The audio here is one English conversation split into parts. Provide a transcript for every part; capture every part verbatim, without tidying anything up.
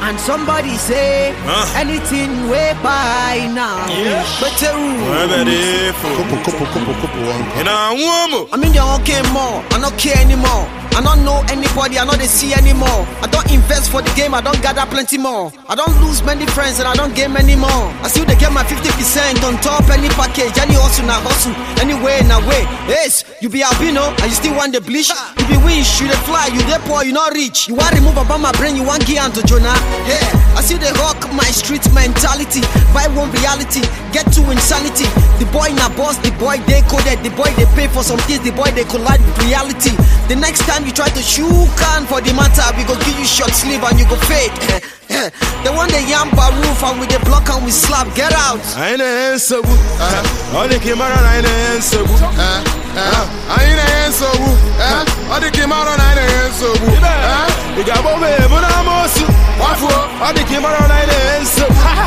And somebody say huh? anything way by now. Yeah. But the Couple, couple, couple, couple, one. And I want I mean, they don't care more. I don't care anymore. I don't know anybody, I don't see anymore. I don't invest for the game, I don't gather plenty more. I don't lose many friends and I don't gain many more. I still they get my fifty percent on top any package. Any hustle na hustle, anyway na way. Yes, you be albino and you still want the bleach. You be wish, you the fly, you the poor, you not rich. You want remove about my brain, you want give to Jonah. Yeah, I see they rock my street mentality. Buy one reality, get to insanity. The boy na boss, the boy they coded, the boy they pay for some things, the boy they collide with reality. The next time you try to shoot can for the matter, we go give you short sleeve and you go fade. They want the yamba roof and with the block and we slap. Get out. I ain't a answer. All the came out on I ain't a answer. I ain't a answer. All the came out on I ain't a answer. You got both of them, but I'm also. All the came out on I ain't a answer.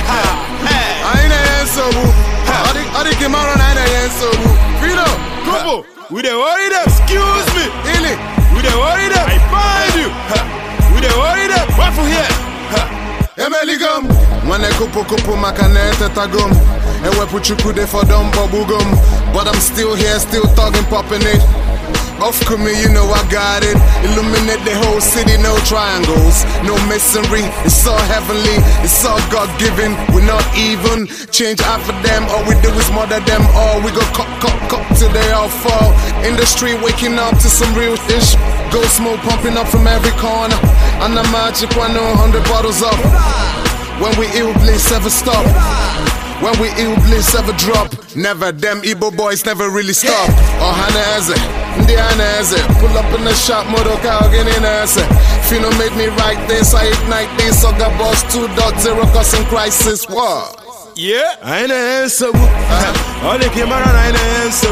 I ain't a answer. All the came out on I ain't a answer. Freedom. Couple. We dey worry them. Excuse me. Illy. We dey worry them. I find you. We dey worry them. Waffle here. Emeligum. Mane kupu kupu makanete tagum. Ewe puchukude for dumb bubugum. But I'm still here, still talking, popping it. Off me, you know I got it. Illuminate the whole city, no triangles, no masonry. It's all heavenly, it's all God-given. We're not even change half of them. All we do is murder them all. We go cut, cut, cut till they all fall. In the street, waking up to some real ish. Ghost smoke pumping up from every corner. And the magic one, no hundred bottles up. When we ill bliss ever stop. When we ill bliss ever drop. Never, them Igbo boys never really stop. Oh, Haneze, Ndi Haneze. Pull up in the shop, Modoka, again in Haneze. Fino made me write this, I ignite this. Oga Boss two point oh causing crisis. What? Yeah, I ain't a answer. All the came out on I ain't a answer.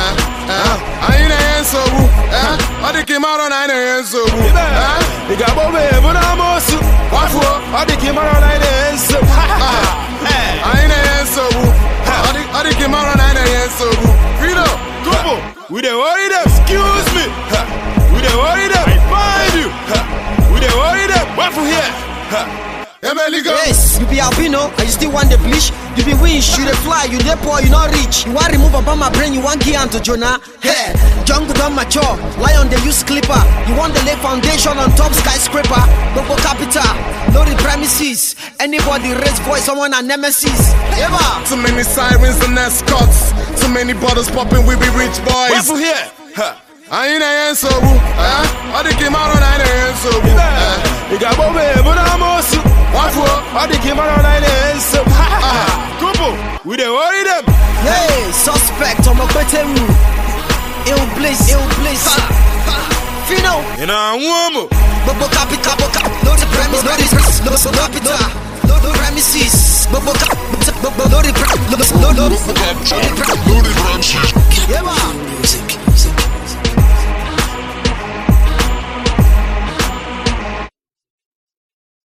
I ain't a answer. All the came out on I ain't a answer. You got both of them, but I'm also. All the came out on I ain't a answer. I ain't a answer. All the came out on I ain't a answer. Freedom. Couple. We dey worry them. Excuse me. We dey worry them. I find you. We dey worry them. Waffle here. Yes, you be albino and you still want the bleach. You be wish, you the fly, you the poor, you not rich. You want remove about my brain, you want give to Jonah. Hey, jungle don't mature, lion they use clipper. You want the lay foundation on top skyscraper. Bobo capital, loaded premises. Anybody raise voice, someone a nemesis. Ever. Too many sirens and escorts. Too many bottles popping, we be rich boys. Waffle here. I ain't a answer. All the came out on I ain't a answer. You got both of them, but I'm also. All the came out on I ain't a answer. Couple. We dey worry them. Hey, suspect on my better room. Ill bliss, ill bliss. Fino. And I want Bobo capital, Bobo capital. No the premises, no the capital. No the premises. Bobo capital, Bobo no the premises. No the